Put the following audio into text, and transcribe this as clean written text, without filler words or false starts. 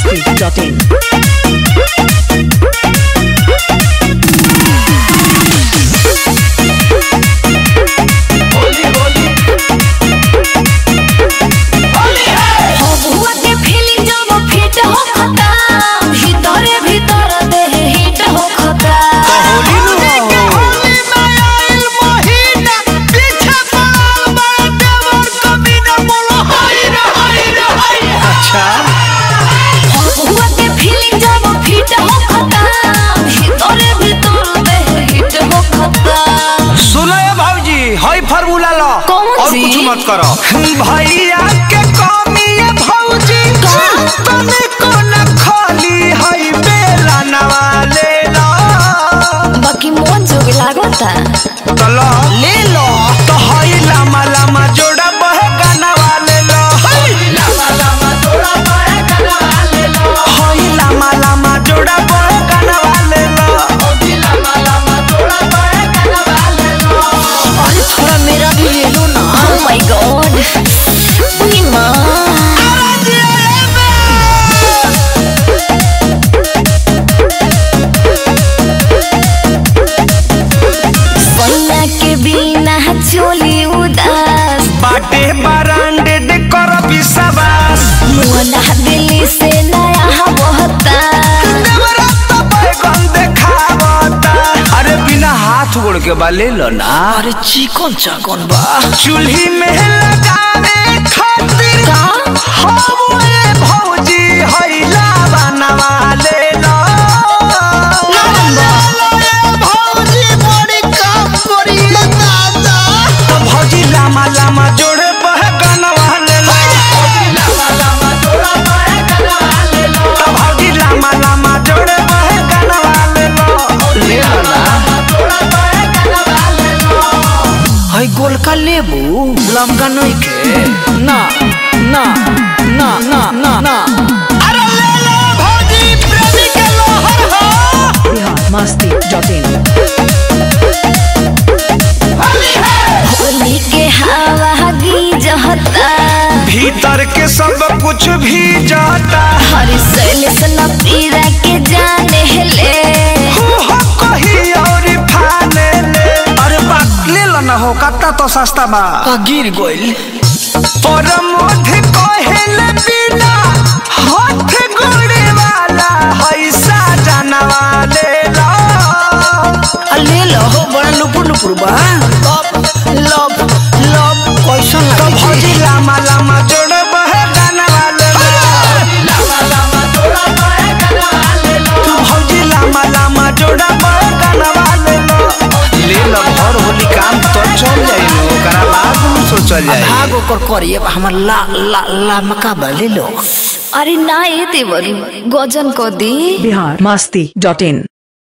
masti.in. और कुछ मत करो भैया के कमी है भौजी तने को न खाली हई बेला नवाले ला बाकी मन जोग लागता चलो ले लो तो हई लामा लामा जोड़ा बह गाना वाले लो हई लामा लामा जोड़ा बह गाना वाले लो हई लामा लामा जोड़ा बह गाना वाले लो हई लामा लामा जोड़ा बह गाना वाले लो अरे थोड़ा मेरा भी ले लो ना। Oh my God, उई माँ सोना के बिना चोली उदास बाटे बरांडे दे कर विश्वास मोना दिल्ली से नया बहता नवरत्न बैगन देखावता अरे बिना हाथ गोड़ के बा ले लो ना अरे चिकन चाकन बा चूल्ही में लगावे खातिर का हवे भौजी हईला बनवा ले लो भौजी बड़ी काम करी दादा तो भौजी लामा लामा जोड़े बह गनवा ले लो लामा लामा जोड़ा बह गनवा ले लो तो भौजी लामा लामा जोड़े बह गनवा ले लो ले लो ना जोड़ा बह गनवा ले लो हई गोल का लेबू लमका नहीं के ना ना ना ना ना ना अरे ले लो भौजी प्रेमी के लोहर हो बिहार masti.in. होली के हवा गीजता भीतर के सब कुछ भी जाता हर सैलेस न पीरा के जाने ले हो कहीं और फाने ले अरे बात ले लो ना हो कत्ता तो सस्ता बा का गिर गोइल और मोढ़ कोहेल बिना हाथ गोड़े वाला हैसा जानवा ले लो ले लो हो बड़ा लुपुर लुपुर बा लव लव कैसन तो लगे भौजी लामा लामा जोड़ बह जानवा ले लो लामा लामा जोड़ा बह जानवा ले लो तो भौजी लामा लामा जोड़ा बह जानवा ले लो ले लो और होली काम तो चल जाई लो करा बाद सो चल जाई भाग ओकर करिए हमर ला ला ला मका बा ले लो अरे ना ये देवर गजन को दी बिहार masti.in.